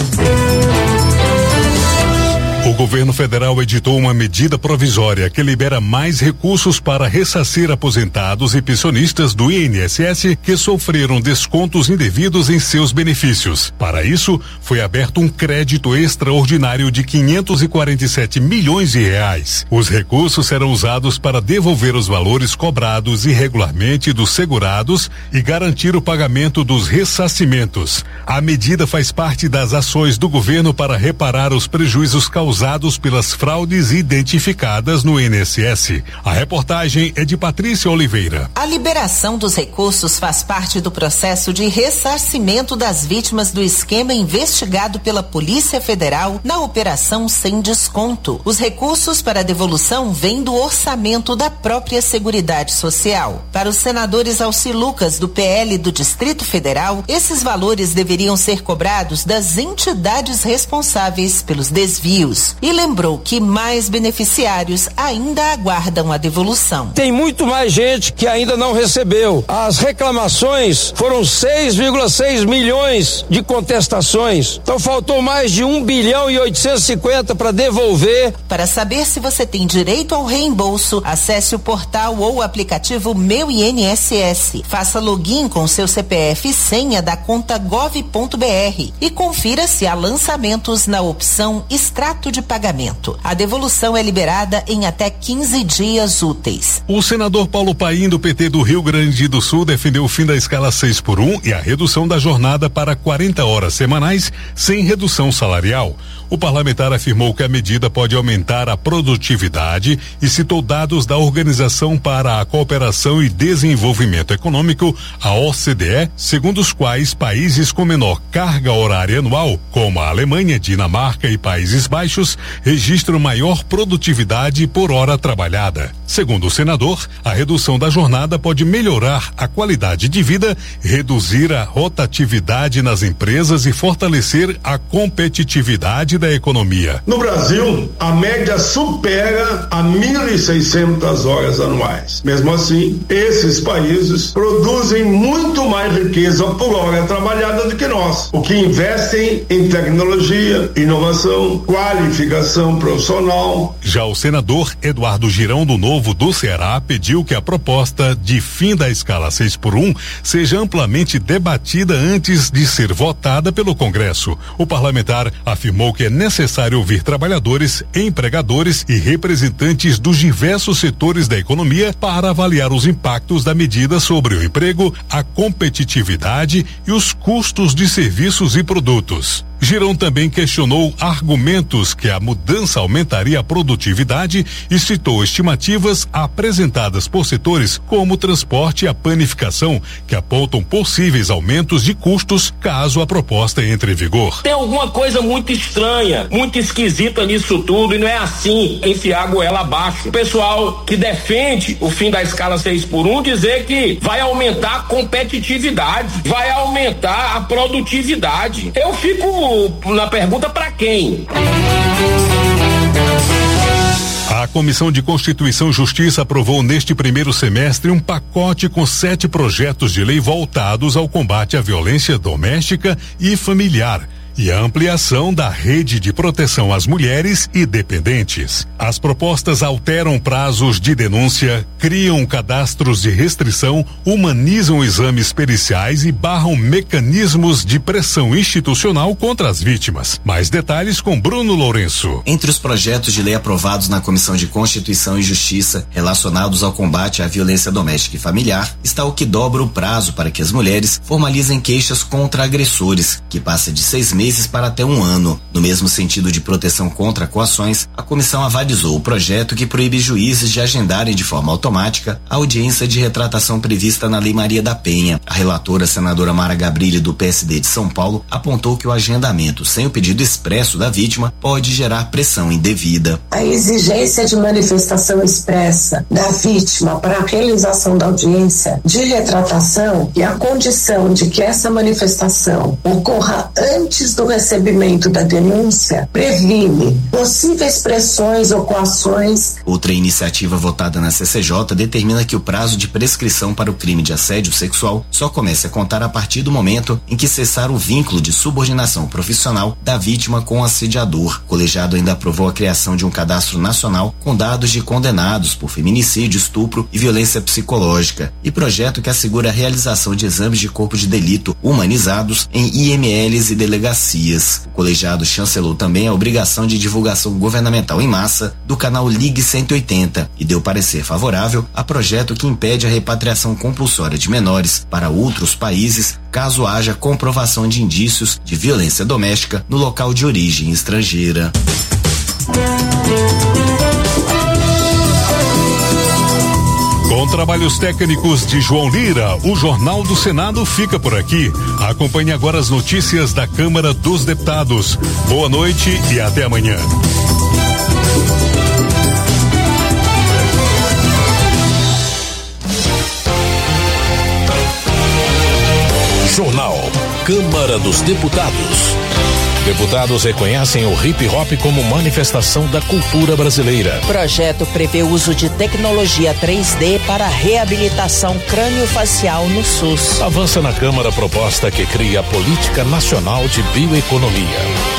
O governo federal editou uma medida provisória que libera mais recursos para ressarcir aposentados e pensionistas do I N S S que sofreram descontos indevidos em seus benefícios. Para isso, foi aberto um crédito extraordinário de quinhentos e quarenta e sete milhões de reais. Os recursos serão usados para devolver os valores cobrados irregularmente dos segurados e garantir o pagamento dos ressarcimentos. A medida faz parte das ações do governo para reparar os prejuízos causados usados pelas fraudes identificadas no I N S S. A reportagem é de Patrícia Oliveira. A liberação dos recursos faz parte do processo de ressarcimento das vítimas do esquema investigado pela Polícia Federal na Operação Sem Desconto. Os recursos para a devolução vêm do orçamento da própria Seguridade Social. Para os senadores Alci Lucas, do P L do Distrito Federal, esses valores deveriam ser cobrados das entidades responsáveis pelos desvios. E lembrou que mais beneficiários ainda aguardam a devolução. Tem muito mais gente que ainda não recebeu. As reclamações foram seis vírgula seis milhões de contestações. Então faltou mais de um bilhão e oitocentos e cinquenta para devolver. Para saber se você tem direito ao reembolso, acesse o portal ou o aplicativo Meu I N S S. Faça login com seu C P F e senha da conta gov ponto br e confira se há lançamentos na opção Extrato de pagamento. A devolução é liberada em até quinze dias úteis. O senador Paulo Paim, do P T do Rio Grande do Sul, defendeu o fim da escala seis por um e a redução da jornada para quarenta horas semanais sem redução salarial. O parlamentar afirmou que a medida pode aumentar a produtividade e citou dados da Organização para a Cooperação e Desenvolvimento Econômico, a O C D E, segundo os quais países com menor carga horária anual, como a Alemanha, Dinamarca e Países Baixos, registram maior produtividade por hora trabalhada. Segundo o senador, a redução da jornada pode melhorar a qualidade de vida, reduzir a rotatividade nas empresas e fortalecer a competitividade da economia. No Brasil, a média supera a mil e seiscentas horas anuais. Mesmo assim, esses países produzem muito mais riqueza por hora trabalhada do que nós, o que investem em tecnologia, inovação, qualificação profissional. Já o senador Eduardo Girão, do Novo do Ceará, pediu que a proposta de fim da escala seis por um seja amplamente debatida antes de ser votada pelo Congresso. O parlamentar afirmou que é necessário ouvir trabalhadores, empregadores e representantes dos diversos setores da economia para avaliar os impactos da medida sobre o emprego, a competitividade e os custos de serviços e produtos. Girão também questionou argumentos que a mudança aumentaria a produtividade e citou estimativas apresentadas por setores como o transporte e a panificação, que apontam possíveis aumentos de custos caso a proposta entre em vigor. Tem alguma coisa muito estranha, muito esquisita nisso tudo e não é assim enfiar a goela abaixo. O pessoal que defende o fim da escala seis por um dizer que vai aumentar a competitividade, vai aumentar a produtividade. Eu fico na pergunta para quem? A Comissão de Constituição e Justiça aprovou neste primeiro semestre um pacote com sete projetos de lei voltados ao combate à violência doméstica e familiar e a ampliação da rede de proteção às mulheres e dependentes. As propostas alteram prazos de denúncia, criam cadastros de restrição, humanizam exames periciais e barram mecanismos de pressão institucional contra as vítimas. Mais detalhes com Bruno Lourenço. Entre os projetos de lei aprovados na Comissão de Constituição e Justiça relacionados ao combate à violência doméstica e familiar está o que dobra o prazo para que as mulheres formalizem queixas contra agressores, que passa de seis meses meses para até um ano. No mesmo sentido de proteção contra coações, a comissão avalizou o projeto que proíbe juízes de agendarem de forma automática a audiência de retratação prevista na Lei Maria da Penha. A relatora, senadora Mara Gabrilli, do P S D de São Paulo, apontou que o agendamento sem o pedido expresso da vítima pode gerar pressão indevida. A exigência de manifestação expressa da vítima para a realização da audiência de retratação e a condição de que essa manifestação ocorra antes do recebimento da denúncia previne possíveis pressões ou coações. Outra iniciativa votada na C C J determina que o prazo de prescrição para o crime de assédio sexual só comece a contar a partir do momento em que cessar o vínculo de subordinação profissional da vítima com o assediador. O colegiado ainda aprovou a criação de um cadastro nacional com dados de condenados por feminicídio, estupro e violência psicológica e projeto que assegura a realização de exames de corpo de delito humanizados em I M Ls e delegacias. O colegiado chancelou também a obrigação de divulgação governamental em massa do canal Ligue cento e oitenta e deu parecer favorável a projeto que impede a repatriação compulsória de menores para outros países caso haja comprovação de indícios de violência doméstica no local de origem estrangeira. Com trabalhos técnicos de João Lira, o Jornal do Senado fica por aqui. Acompanhe agora as notícias da Câmara dos Deputados. Boa noite e até amanhã. Jornal Câmara dos Deputados. Deputados reconhecem o hip hop como manifestação da cultura brasileira. Projeto prevê o uso de tecnologia três D para reabilitação crâniofacial no SUS. Avança na Câmara a proposta que cria a Política Nacional de Bioeconomia.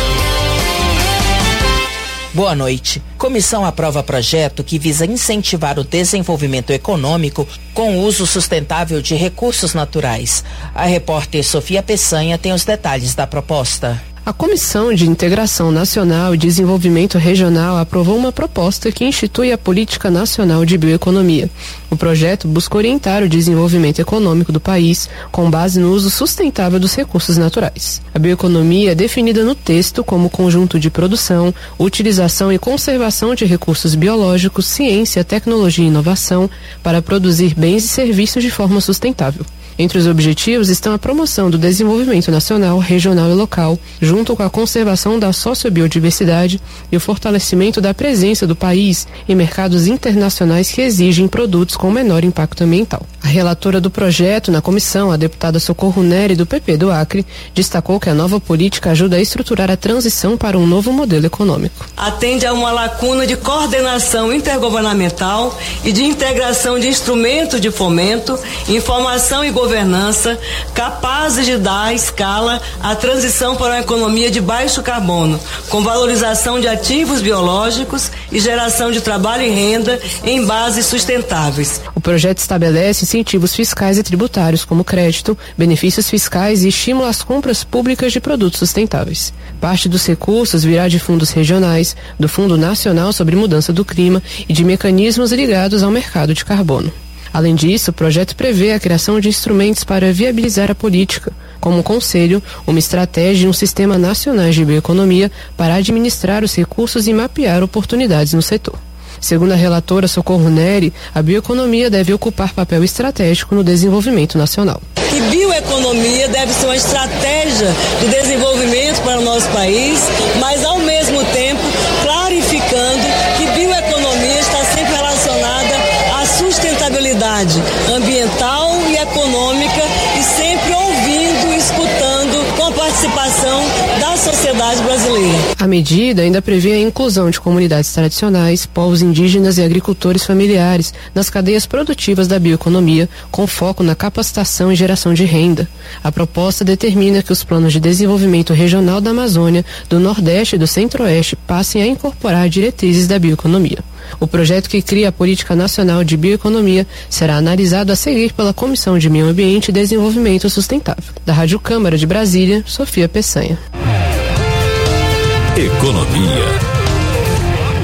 Boa noite. Comissão aprova projeto que visa incentivar o desenvolvimento econômico com o uso sustentável de recursos naturais. A repórter Sofia Peçanha tem os detalhes da proposta. A Comissão de Integração Nacional e Desenvolvimento Regional aprovou uma proposta que institui a Política Nacional de Bioeconomia. O projeto busca orientar o desenvolvimento econômico do país com base no uso sustentável dos recursos naturais. A bioeconomia é definida no texto como conjunto de produção, utilização e conservação de recursos biológicos, ciência, tecnologia e inovação para produzir bens e serviços de forma sustentável. Entre os objetivos estão a promoção do desenvolvimento nacional, regional e local, junto com a conservação da sociobiodiversidade e o fortalecimento da presença do país em mercados internacionais que exigem produtos com menor impacto ambiental. A relatora do projeto na comissão, a deputada Socorro Neri, do P P do Acre, destacou que a nova política ajuda a estruturar a transição para um novo modelo econômico. Atende a uma lacuna de coordenação intergovernamental e de integração de instrumentos de fomento, informação e governança governança capazes de dar escala à transição para uma economia de baixo carbono, com valorização de ativos biológicos e geração de trabalho e renda em bases sustentáveis. O projeto estabelece incentivos fiscais e tributários, como crédito, benefícios fiscais e estímulo às compras públicas de produtos sustentáveis. Parte dos recursos virá de fundos regionais, do Fundo Nacional sobre Mudança do Clima e de mecanismos ligados ao mercado de carbono. Além disso, o projeto prevê a criação de instrumentos para viabilizar a política, como um conselho, uma estratégia e um sistema nacional de bioeconomia para administrar os recursos e mapear oportunidades no setor. Segundo a relatora Socorro Neri, a bioeconomia deve ocupar papel estratégico no desenvolvimento nacional. Que bioeconomia deve ser uma estratégia de desenvolvimento para o nosso país, mas ao mesmo tempo clarificando que bioeconomia está sempre relacionada à sustentabilidade ambiental e econômica e sempre ouvindo e escutando com a participação da sociedade brasileira. A medida ainda prevê a inclusão de comunidades tradicionais, povos indígenas e agricultores familiares nas cadeias produtivas da bioeconomia, com foco na capacitação e geração de renda. A proposta determina que os planos de desenvolvimento regional da Amazônia, do Nordeste e do Centro-Oeste passem a incorporar diretrizes da bioeconomia. O projeto que cria a Política Nacional de Bioeconomia será analisado a seguir pela Comissão de Meio Ambiente e Desenvolvimento Sustentável. Da Rádio Câmara de Brasília, Sofia Peçanha. Economia.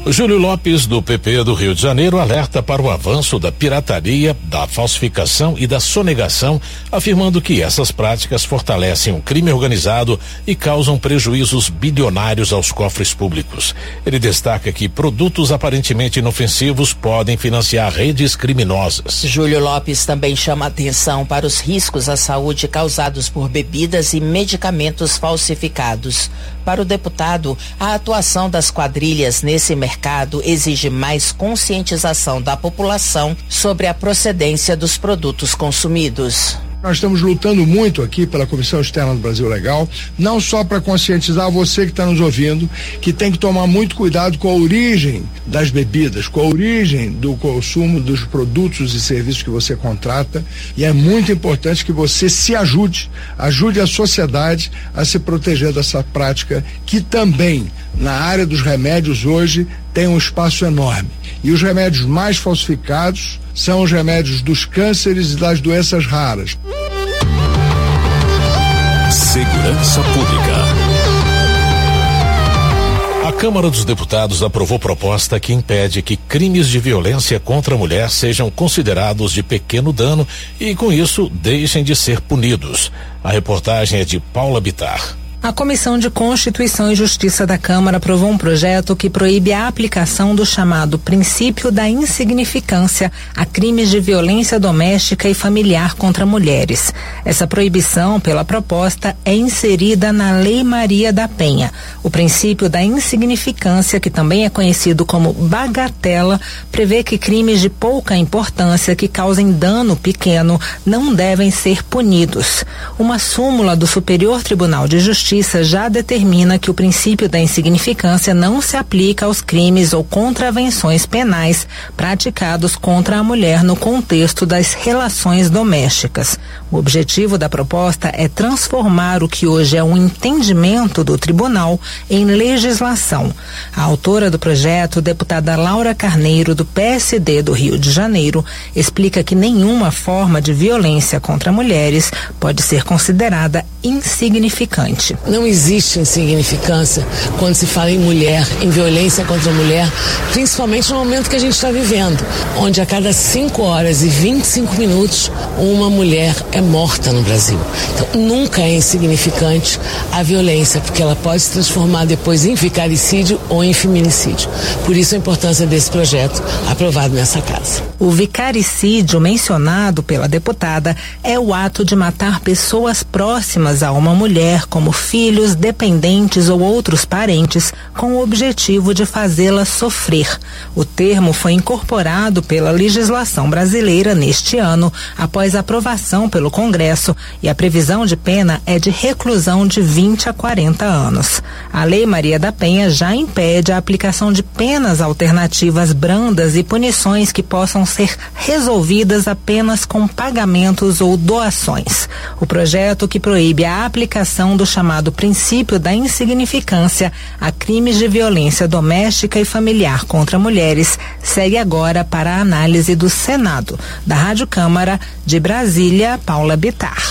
Júlio Lopes, do P P do Rio de Janeiro, alerta para o avanço da pirataria, da falsificação e da sonegação, afirmando que essas práticas fortalecem o crime organizado e causam prejuízos bilionários aos cofres públicos. Ele destaca que produtos aparentemente inofensivos podem financiar redes criminosas. Júlio Lopes também chama atenção para os riscos à saúde causados por bebidas e medicamentos falsificados. Para o deputado, a atuação das quadrilhas nesse mercado mercado exige mais conscientização da população sobre a procedência dos produtos consumidos. Nós estamos lutando muito aqui pela Comissão Externa do Brasil Legal, não só para conscientizar você que está nos ouvindo, que tem que tomar muito cuidado com a origem das bebidas, com a origem do consumo dos produtos e serviços que você contrata, e é muito importante que você se ajude, ajude a sociedade a se proteger dessa prática que também, na área dos remédios hoje, tem um espaço enorme. E os remédios mais falsificados são os remédios dos cânceres e das doenças raras. Segurança Pública. A Câmara dos Deputados aprovou proposta que impede que crimes de violência contra a mulher sejam considerados de pequeno dano e, com isso, deixem de ser punidos. A reportagem é de Paula Bittar. A Comissão de Constituição e Justiça da Câmara aprovou um projeto que proíbe a aplicação do chamado princípio da insignificância a crimes de violência doméstica e familiar contra mulheres. Essa proibição, pela proposta, é inserida na Lei Maria da Penha. O princípio da insignificância, que também é conhecido como bagatela, prevê que crimes de pouca importância que causem dano pequeno não devem ser punidos. Uma súmula do Superior Tribunal de Justiça já determina que o princípio da insignificância não se aplica aos crimes ou contravenções penais praticados contra a mulher no contexto das relações domésticas. O objetivo da proposta é transformar o que hoje é um entendimento do tribunal em legislação. A autora do projeto, deputada Laura Carneiro, do P S D do Rio de Janeiro, explica que nenhuma forma de violência contra mulheres pode ser considerada insignificante. Não existe insignificância quando se fala em mulher, em violência contra a mulher, principalmente no momento que a gente está vivendo, onde a cada cinco horas e vinte e cinco minutos uma mulher é morta no Brasil. Então, nunca é insignificante a violência, porque ela pode se transformar depois em vicaricídio ou em feminicídio. Por isso a importância desse projeto aprovado nessa casa. O vicaricídio mencionado pela deputada é o ato de matar pessoas próximas a uma mulher, como filhos, dependentes ou outros parentes, com o objetivo de fazê-la sofrer. O termo foi incorporado pela legislação brasileira neste ano, após a aprovação pelo Congresso, e a previsão de pena é de reclusão de vinte a quarenta anos. A Lei Maria da Penha já impede a aplicação de penas alternativas brandas e punições que possam ser resolvidas apenas com pagamentos ou doações. O projeto, que proíbe a aplicação do chamado princípio da insignificância a crimes de violência doméstica e familiar contra mulheres, segue agora para a análise do Senado. Da Rádio Câmara de Brasília, Paula Bittar.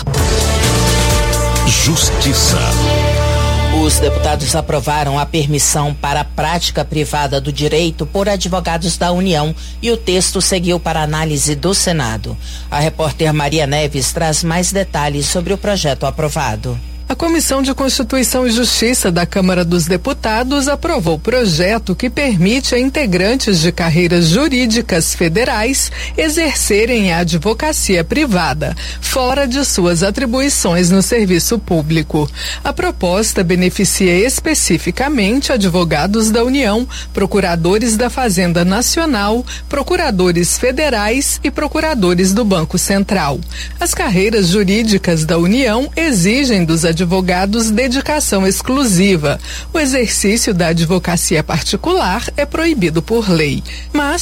Justiça. Os deputados aprovaram a permissão para a prática privada do direito por advogados da União e o texto seguiu para análise do Senado. A repórter Maria Neves traz mais detalhes sobre o projeto aprovado. A Comissão de Constituição e Justiça da Câmara dos Deputados aprovou o projeto que permite a integrantes de carreiras jurídicas federais exercerem a advocacia privada, fora de suas atribuições no serviço público. A proposta beneficia especificamente advogados da União, procuradores da Fazenda Nacional, procuradores federais e procuradores do Banco Central. As carreiras jurídicas da União exigem dos advogados advogados dedicação exclusiva. O exercício da advocacia particular é proibido por lei, mas